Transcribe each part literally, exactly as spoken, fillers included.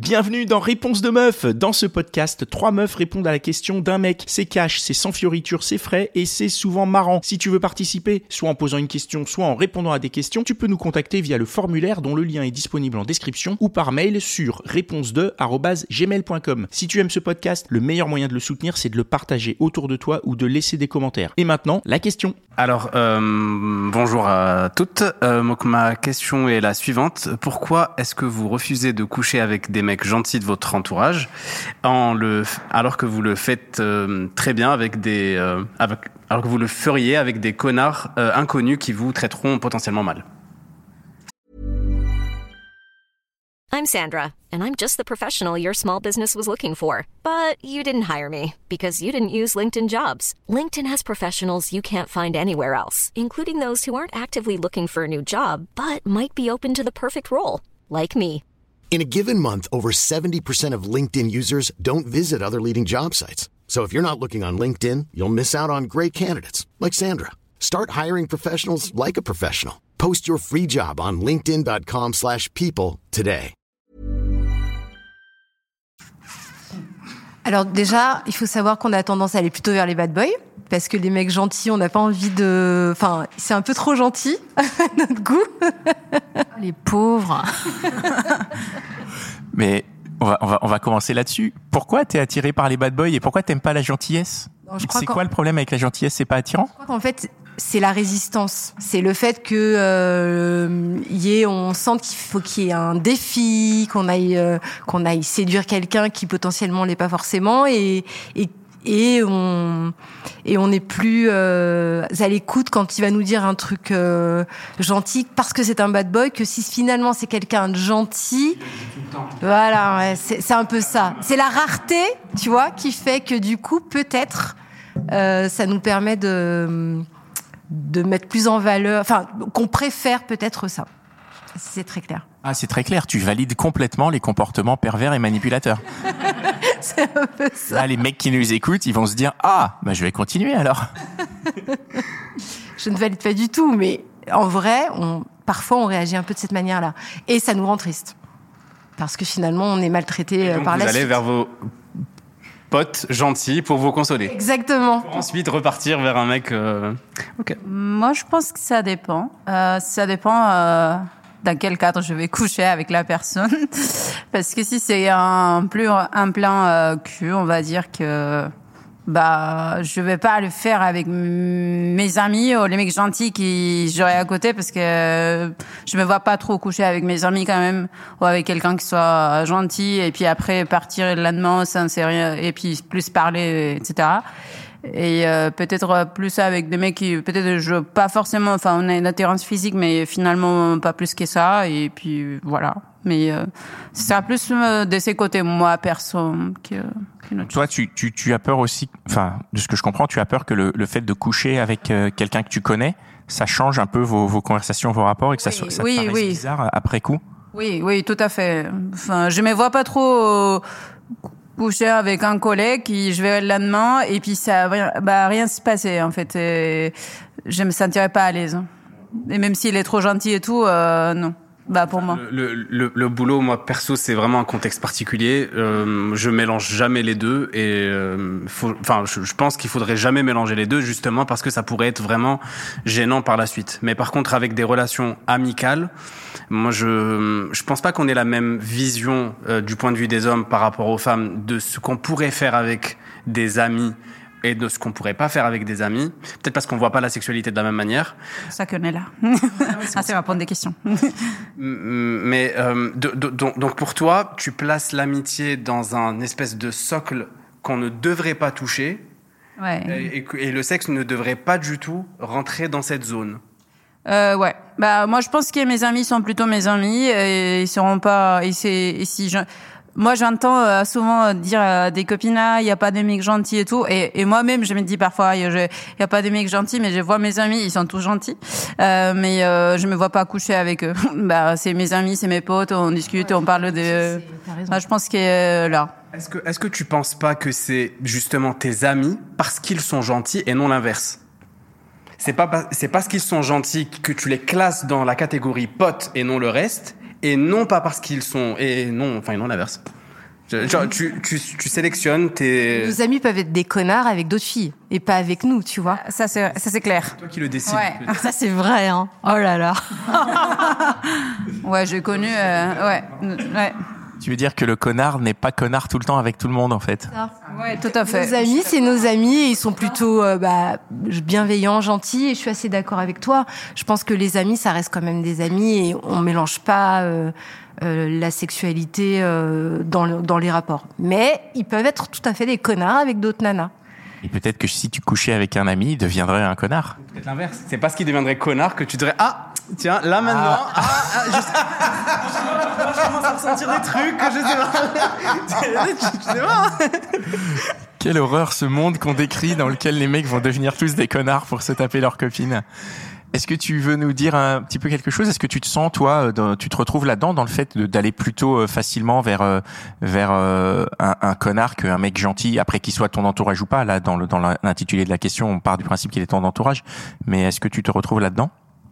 Bienvenue dans Réponse de meuf. Dans ce podcast, trois meufs répondent à la question d'un mec. C'est cash, c'est sans fioriture, c'est frais et c'est souvent marrant. Si tu veux participer, soit en posant une question, soit en répondant à des questions, tu peux nous contacter via le formulaire dont le lien est disponible en description ou par mail sur réponse deux arobase gmail point com. Si tu aimes ce podcast, le meilleur moyen de le soutenir, c'est de le partager autour de toi ou de laisser des commentaires. Et maintenant, la question. Alors, euh, bonjour à toutes. Euh, donc ma question est la suivante. Pourquoi est-ce que vous refusez de coucher avec des mecs gentils de votre entourage, en le, alors que vous le faites euh, très bien avec des, euh, avec, alors que vous le feriez avec des connards euh, inconnus qui vous traiteront potentiellement mal? I'm Sandra, and I'm just the professional your small business was looking for. But you didn't hire me because you didn't use LinkedIn Jobs. LinkedIn has professionals you can't find anywhere else, including those who aren't actively looking for a new job, but might be open to the perfect role, like me. In a given month, over seventy percent of LinkedIn users don't visit other leading job sites. So if you're not looking on LinkedIn, you'll miss out on great candidates like Sandra. Start hiring professionals like a professional. Post your free job on linkedin dot com slash people today. Alors déjà, il faut savoir qu'on a tendance à aller plutôt vers les bad boys, parce que les mecs gentils, on n'a pas envie de... Enfin, c'est un peu trop gentil, à notre goût. Les pauvres. Mais on va, on va, on va commencer là-dessus. Pourquoi t'es attiré par les bad boys et pourquoi t'aimes pas la gentillesse? Non, je crois C'est quoi le problème avec la gentillesse? C'est pas attirant? Je crois qu'en fait, c'est la résistance. C'est le fait que euh, y ait, on sente qu'il faut qu'il y ait un défi, qu'on aille, euh, qu'on aille séduire quelqu'un qui potentiellement l'est pas forcément, et, et et on et on n'est plus euh, à l'écoute quand il va nous dire un truc euh, gentil parce que c'est un bad boy, que si finalement c'est quelqu'un de gentil. Voilà, ouais, c'est, c'est un peu ça. C'est la rareté, tu vois, qui fait que du coup peut-être euh, ça nous permet de de mettre plus en valeur, enfin qu'on préfère peut-être ça. C'est très clair. Ah, c'est très clair. Tu valides complètement les comportements pervers et manipulateurs. C'est un peu ça. Là, les mecs qui nous écoutent, ils vont se dire « Ah, bah, je vais continuer alors. » Je ne valide pas du tout, mais en vrai, on, parfois, on réagit un peu de cette manière-là. Et ça nous rend triste. Parce que finalement, on est maltraité donc par la suite. Vous allez vers vos potes gentils pour vous consoler. Exactement. Pour ensuite repartir vers un mec... Euh... Ok. Moi, je pense que ça dépend. Euh, ça dépend... Euh... dans quel cadre je vais coucher avec la personne. Parce que si c'est un, plus un plan euh, cul, on va dire que bah je vais pas le faire avec m- mes amis ou les mecs gentils qui j'aurai à côté, parce que je me vois pas trop coucher avec mes amis quand même, ou avec quelqu'un qui soit gentil et puis après partir là-dedans sans rien, et puis plus parler, et cetera. Et euh, peut-être plus avec des mecs qui peut-être je pas forcément, enfin on a une attirance physique mais finalement pas plus que ça, et puis voilà. Mais euh, c'est plus euh, de ces côtés, moi perso, que qu'une autre Toi, chose. tu tu tu as peur aussi, enfin de ce que je comprends, tu as peur que le le fait de coucher avec euh, quelqu'un que tu connais, ça change un peu vos vos conversations, vos rapports, et que ça Oui, ça oui, te paraisse oui. bizarre après coup. Oui, oui, tout à fait. Enfin, je me vois pas trop coucher avec un collègue qui je vais le lendemain et puis ça bah rien se passer en fait, et je me sentirais pas à l'aise, et même s'il est trop gentil et tout, euh, non. Bah pour moi. Le, le, le boulot, moi perso, c'est vraiment un contexte particulier. Euh, je mélange jamais les deux, et euh, faut, enfin, je, je pense qu'il faudrait jamais mélanger les deux, justement parce que ça pourrait être vraiment gênant par la suite. Mais par contre, avec des relations amicales, moi, je je pense pas qu'on ait la même vision euh, du point de vue des hommes par rapport aux femmes de ce qu'on pourrait faire avec des amis et de ce qu'on pourrait pas faire avec des amis. Peut-être parce qu'on voit pas la sexualité de la même manière. C'est ça qu'on est là. Ah, c'est répondre des questions. Mais euh, de, de, donc, donc pour toi, tu places l'amitié dans un espèce de socle qu'on ne devrait pas toucher, Ouais. et, et, et le sexe ne devrait pas du tout rentrer dans cette zone. Euh, ouais. Bah moi je pense que mes amis sont plutôt mes amis, et ils seront pas. Et c'est et si je Moi, j'entends euh, souvent dire à des copines, ah, il y a pas des mecs gentils et tout. Et, et moi-même, je me dis parfois, il y, y a pas des mecs gentils, mais je vois mes amis, ils sont tous gentils. Euh, mais euh, je me vois pas coucher avec eux. Bah, c'est mes amis, c'est mes potes, on discute, ouais, on parle de. Bah, je pense que euh, là. Est-ce que, est-ce que tu penses pas que c'est justement tes amis parce qu'ils sont gentils et non l'inverse? C'est pas, c'est parce qu'ils sont gentils que tu les classes dans la catégorie potes et non le reste. et non pas parce qu'ils sont et non enfin non l'inverse. Genre, tu, tu, tu sélectionnes tes... Nos amis peuvent être des connards avec d'autres filles, et pas avec nous, tu vois. Ça, c'est, ça, c'est clair. C'est toi qui le décides. Ouais. Ça, c'est vrai, hein. Oh là là. Ouais, j'ai connu... Euh, ouais, ouais. Tu veux dire que le connard n'est pas connard tout le temps avec tout le monde, en fait. Ouais, tout à fait. Nos amis, c'est nos amis, et ils sont plutôt euh, bah, bienveillants, gentils, et je suis assez d'accord avec toi. Je pense que les amis, ça reste quand même des amis, et on mélange pas... Euh, Euh, la sexualité euh, dans, le, dans les rapports. Mais ils peuvent être tout à fait des connards avec d'autres nanas. Et peut-être que si tu couchais avec un ami, il deviendrait un connard. Peut-être l'inverse. C'est parce qu'il deviendrait connard que tu dirais ah tiens là maintenant ah, ah, ah je, sais, je commence à ressentir des trucs que je sais pas. Je sais pas. Quelle horreur ce monde qu'on décrit dans lequel les mecs vont devenir tous des connards pour se taper leurs copines. Est-ce que tu veux nous dire un petit peu quelque chose ? Est-ce que tu te sens, toi, dans, tu te retrouves là-dedans, dans le fait de, d'aller plutôt facilement vers vers un, un connard qu'un mec gentil, après qu'il soit ton entourage ou pas ? Là, dans, le, dans l'intitulé de la question, on part du principe qu'il est ton entourage. Mais est-ce que tu te retrouves là-dedans ?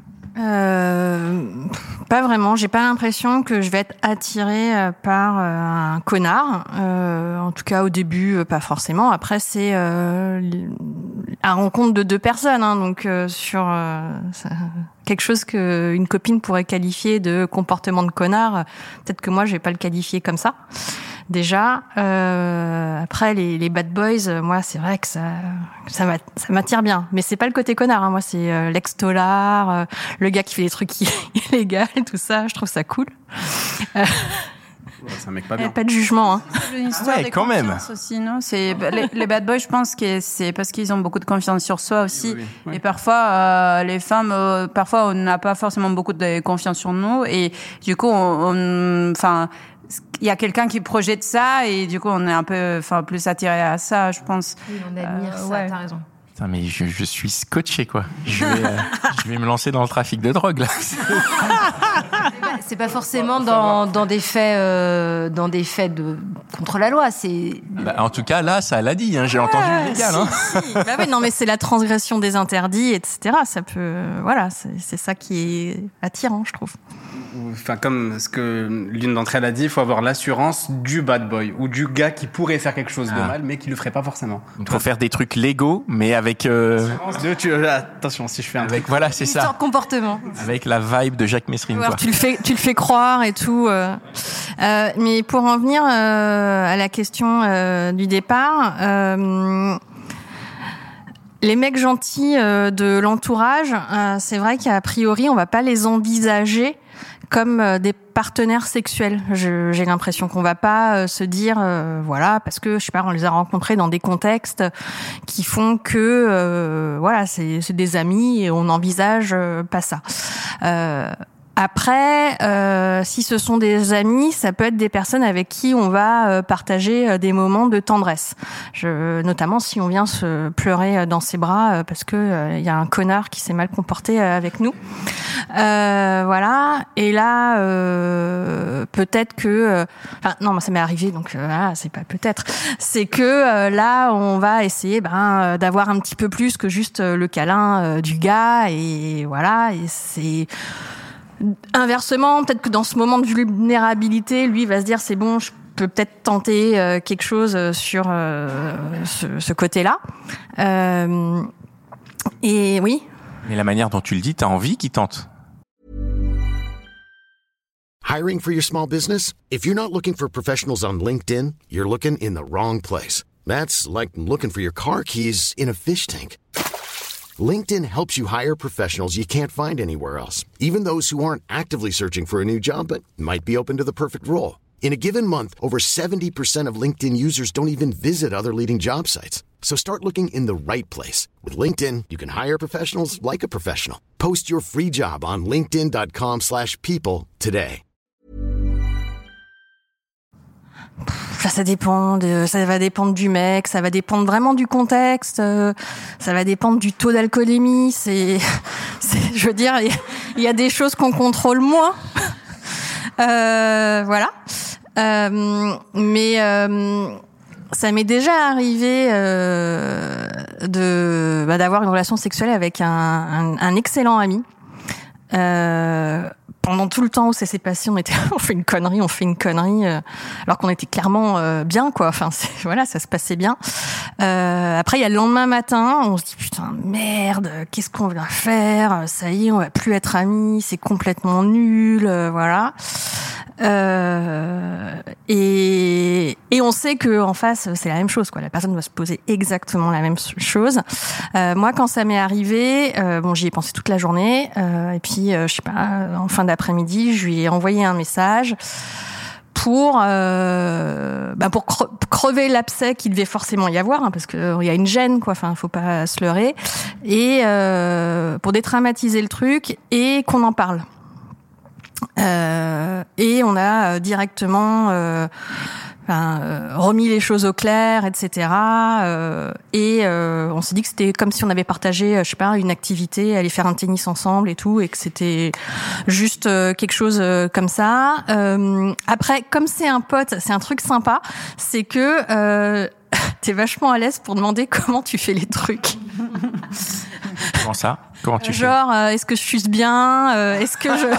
Euh, pas vraiment. J'ai pas l'impression que je vais être attirée par euh, un connard. Euh, en tout cas, au début, euh, pas forcément. Après, c'est euh, la rencontre de deux personnes, hein, donc euh, sur euh, ça, quelque chose que une copine pourrait qualifier de comportement de connard. Peut-être que moi, je vais pas le qualifier comme ça. Déjà, euh, après les, les bad boys, moi c'est vrai que ça, ça, ça m'attire bien, mais c'est pas le côté connard. Hein. Moi c'est euh, l'ex-tolard, euh, le gars qui fait des trucs illégaux, tout ça. Je trouve ça cool. Euh, c'est un mec pas bien. Pas de jugement. Hein. C'est une histoire ouais, de quand même. Aussi, non c'est les, les bad boys, je pense que c'est parce qu'ils ont beaucoup de confiance sur soi aussi. Oui, oui, oui. Et parfois, euh, les femmes, euh, parfois on n'a pas forcément beaucoup de confiance sur nous, et du coup, on, enfin. Il y a quelqu'un qui projette ça et du coup on est un peu, enfin plus attiré à ça, je pense. Oui, on admire euh, ça. Ouais. T'as raison. Putain, mais je, je suis scotché quoi. Je vais, euh, je vais me lancer dans le trafic de drogue là. C'est pas forcément dans, dans des faits, euh, dans des faits de contre la loi. C'est. Bah, en tout cas là, ça l'a dit. Hein, j'ai ouais, entendu illégal. Hein. Si. Bah oui, non mais c'est la transgression des interdits, et cetera. Ça peut, voilà, c'est, c'est ça qui est attirant, je trouve. Enfin, comme ce que l'une d'entre elles a dit, il faut avoir l'assurance du bad boy ou du gars qui pourrait faire quelque chose ah. de mal, mais qui le ferait pas forcément. Il faut faire des trucs légaux, mais avec. Euh... De, tu, attention, si je fais un avec, truc. Voilà, c'est ça. Comportement. Avec la vibe de Jacques Messrine. Ouais, tu le fais, tu le fais croire et tout. Euh. Euh, mais pour en venir euh, à la question euh, du départ. Euh, Les mecs gentils euh, de l'entourage, euh, c'est vrai qu'a priori, on va pas les envisager comme euh, des partenaires sexuels. Je, j'ai l'impression qu'on va pas euh, se dire, euh, voilà, parce que je sais pas, on les a rencontrés dans des contextes qui font que, euh, voilà, c'est, c'est des amis et on n'envisage euh, pas ça. Euh, Après, euh, si ce sont des amis, ça peut être des personnes avec qui on va euh, partager euh, des moments de tendresse. Je, notamment si on vient se pleurer dans ses bras euh, parce que euh, y a un connard qui s'est mal comporté euh, avec nous. Euh, voilà. Et là, euh, peut-être que, euh, enfin non, moi ça m'est arrivé, donc euh, voilà, c'est pas peut-être. C'est que euh, là, on va essayer, ben, d'avoir un petit peu plus que juste euh, le câlin euh, du gars, et voilà. Et c'est inversement, peut-être que dans ce moment de vulnérabilité, lui va se dire c'est bon, je peux peut-être tenter euh, quelque chose sur euh, ce, ce côté-là. Euh, et oui. Mais la manière dont tu le dis, t'as envie qu'il tente. Hiring for your small business? If you're not looking for professionals on LinkedIn, you're looking in the wrong place. That's like looking for your car keys in a fish tank. LinkedIn helps you hire professionals you can't find anywhere else, even those who aren't actively searching for a new job but might be open to the perfect role. In a given month, over seventy percent of LinkedIn users don't even visit other leading job sites. So start looking in the right place. With LinkedIn, you can hire professionals like a professional. Post your free job on linkedin.com slash people today. Ça, ça dépend de, ça va dépendre du mec, ça va dépendre vraiment du contexte, euh, ça va dépendre du taux d'alcoolémie. C'est, c'est je veux dire, il y, y a des choses qu'on contrôle moins. Euh, voilà. Euh, mais euh, ça m'est déjà arrivé euh, de bah, d'avoir une relation sexuelle avec un, un, un excellent ami. Euh, pendant tout le temps où ça s'est passé, on était, on fait une connerie, on fait une connerie, euh, alors qu'on était clairement euh, bien, quoi. Enfin, c'est, voilà, ça se passait bien. Euh, après, il y a le lendemain matin, on se dit putain merde, qu'est-ce qu'on va faire ? Ça y est, on va plus être amis, c'est complètement nul, euh, voilà. Euh, et et on sait que en face c'est la même chose, quoi. La personne va se poser exactement la même chose. Euh, moi, quand ça m'est arrivé, euh, bon, j'y ai pensé toute la journée. Euh, et puis, euh, je sais pas, en fin d'après-midi, je lui ai envoyé un message pour euh, bah pour cre- crever l'abcès qu'il devait forcément y avoir, hein, parce que il y a une gêne, quoi. Enfin, faut pas se leurrer. Et euh, pour détraumatiser le truc et qu'on en parle. Euh, et on a euh, directement euh, enfin, euh, remis les choses au clair, et cetera. Euh, et euh, on s'est dit que c'était comme si on avait partagé, je sais pas, une activité, aller faire un tennis ensemble et tout, et que c'était juste euh, quelque chose euh, comme ça. Euh, après, comme c'est un pote, c'est un truc sympa, c'est que euh, t'es vachement à l'aise pour demander comment tu fais les trucs. Comment ça ? Comment tu fais ? Genre, euh, est-ce que je suce bien ? euh, Est-ce que je...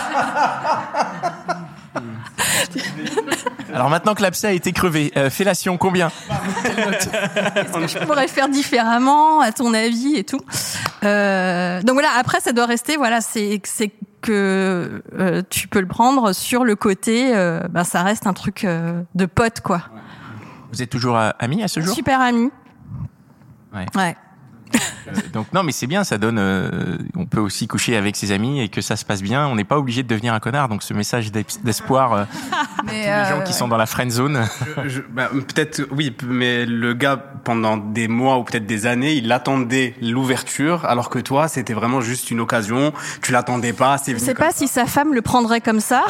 Alors maintenant que l'abcès a été crevé, euh, fellation, combien ? Est-ce que je pourrais faire différemment, à ton avis, et tout. Euh, donc voilà, après, ça doit rester, voilà, c'est, c'est que euh, tu peux le prendre sur le côté, euh, ben, ça reste un truc euh, de pote, quoi. Vous êtes toujours euh, amis à ce jour ? Super amis. Ouais. Ouais. Euh, donc non, mais c'est bien, ça donne. Euh, on peut aussi coucher avec ses amis et que ça se passe bien. On n'est pas obligé de devenir un connard. Donc ce message d'espoir, euh, Mais tous les euh, gens qui sont dans la friend zone. Je, je, bah, peut-être oui, mais le gars pendant des mois ou peut-être des années, il attendait l'ouverture, alors que toi, c'était vraiment juste une occasion. Tu l'attendais pas. C'est Je sais pas si sa femme le prendrait comme ça.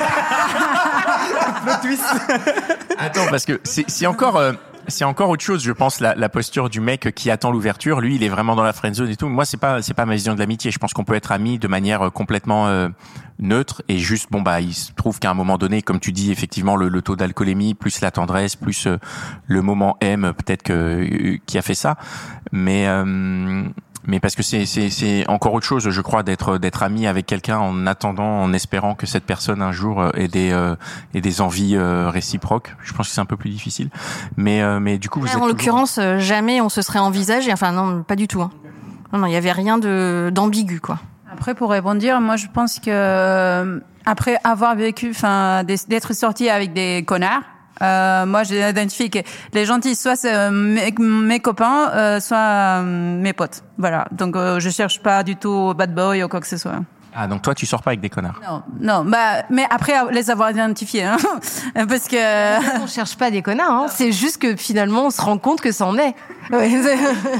Attends, parce que c'est, c'est encore. Euh, C'est encore autre chose, je pense, la, la posture du mec qui attend l'ouverture. Lui, il est vraiment dans la friendzone et tout. Moi, c'est pas, c'est pas ma vision de l'amitié. Je pense qu'on peut être amis de manière complètement euh, neutre et juste, bon bah, il se trouve qu'à un moment donné, comme tu dis, effectivement, le, le taux d'alcoolémie, plus la tendresse, plus euh, le moment M, peut-être que euh, qui a fait ça. Mais euh, mais parce que c'est, c'est, c'est encore autre chose, je crois, d'être, d'être ami avec quelqu'un en attendant, en espérant que cette personne un jour ait des, euh, ait des envies euh, réciproques. Je pense que c'est un peu plus difficile. Mais, euh, mais du coup, vous Là, êtes en toujours... l'occurrence, euh, jamais on se serait envisagé. Enfin, non, pas du tout. Hein. Non, non, il y avait rien de d'ambigu, quoi. Après, pour rebondir, moi, je pense que euh, après avoir vécu, enfin, d'être sorti avec des connards, Euh, moi, j'ai identifié que les gentils, soit c'est euh, mes, mes copains, euh, soit euh, mes potes. Voilà. Donc, euh, je cherche pas du tout bad boy ou quoi que ce soit. Ah, donc toi, tu sors pas avec des connards. Non, non. Bah, mais après les avoir identifiés, hein, parce que On cherche pas des connards, hein. C'est juste que finalement, on se rend compte que c'en est. Ouais, c'est...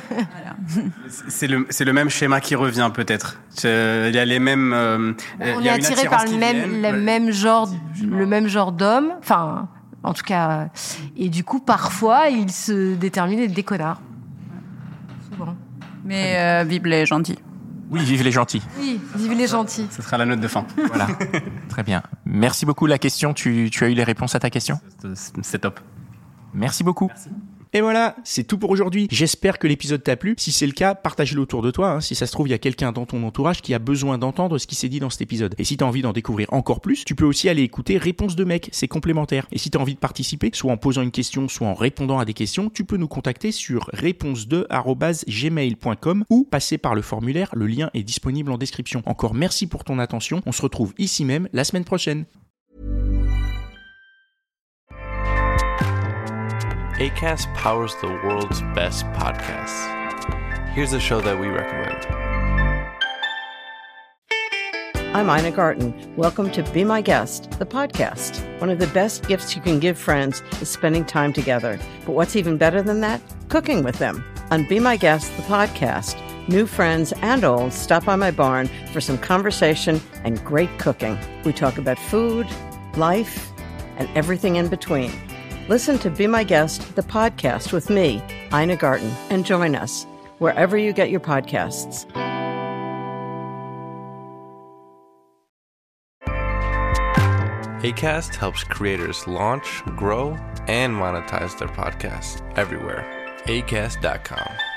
C'est le, c'est le même schéma qui revient peut-être. C'est, il y a les mêmes. Euh, On il y est a une attiré par attirance le qui même, vient, le ouais. même genre, le même genre d'homme. Enfin, en tout cas, euh, et du coup, parfois, ils se déterminent être des connards. Souvent. mais euh, vive les gentils. Oui, vive les gentils. Oui, vive les gentils. Ce sera la note de fin. Voilà. Très bien. Merci beaucoup. La question, tu, tu as eu les réponses à ta question ? C'est top. Merci beaucoup. Merci. Et voilà, c'est tout pour aujourd'hui. J'espère que l'épisode t'a plu. Si c'est le cas, partage-le autour de toi. Hein. Si ça se trouve, il y a quelqu'un dans ton entourage qui a besoin d'entendre ce qui s'est dit dans cet épisode. Et si t'as envie d'en découvrir encore plus, tu peux aussi aller écouter Réponse de mec, c'est complémentaire. Et si t'as envie de participer, soit en posant une question, soit en répondant à des questions, tu peux nous contacter sur réponse deux arobase gmail point com ou passer par le formulaire, le lien est disponible en description. Encore merci pour ton attention, on se retrouve ici même la semaine prochaine. Acast powers the world's best podcasts. Here's a show that we recommend. I'm Ina Garten. Welcome to Be My Guest, the podcast. One of the best gifts you can give friends is spending time together. But what's even better than that? Cooking with them. On Be My Guest, the podcast, new friends and old stop by my barn for some conversation and great cooking. We talk about food, life, and everything in between. Listen to Be My Guest, the podcast with me, Ina Garten, and join us wherever you get your podcasts. Acast helps creators launch, grow, and monetize their podcasts everywhere. acast dot com.